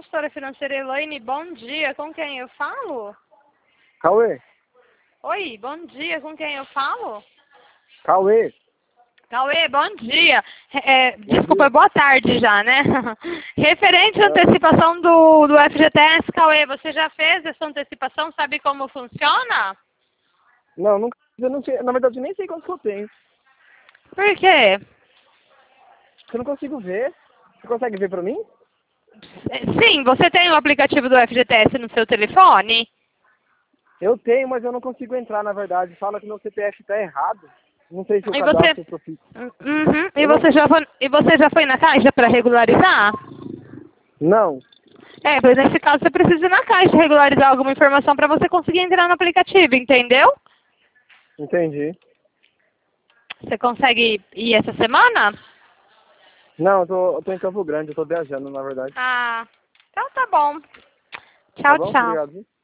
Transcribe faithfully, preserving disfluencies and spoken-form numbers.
consultora financeira Elaine, bom dia, com quem eu falo? Cauê. Oi, bom dia, com quem eu falo? Cauê. Cauê, bom dia. É, Bom desculpa, dia. boa tarde já, né? Referente à É, antecipação do, do F G T S, Cauê, você já fez essa antecipação? Sabe como funciona? não, nunca, eu não sei, na verdade eu nem sei quanto que eu tenho. Por quê? Eu não consigo ver. Você consegue ver pra mim? Sim, você tem o aplicativo do F G T S no seu telefone? Eu tenho, mas eu não consigo entrar, na verdade. Fala que meu C P F tá errado. Não sei se eu E você, cadastro que eu fiz. uhum, e Eu não. você já foi, e você já foi na caixa para regularizar? Não. É, pois nesse caso você precisa ir na caixa regularizar alguma informação para você conseguir entrar no aplicativo, entendeu? Entendi. Você consegue ir essa semana? Não, eu tô, eu tô em Campo Grande, eu tô viajando, na verdade. Ah, então tá bom. Tá Tchau, bom? tchau. Obrigado. Viu?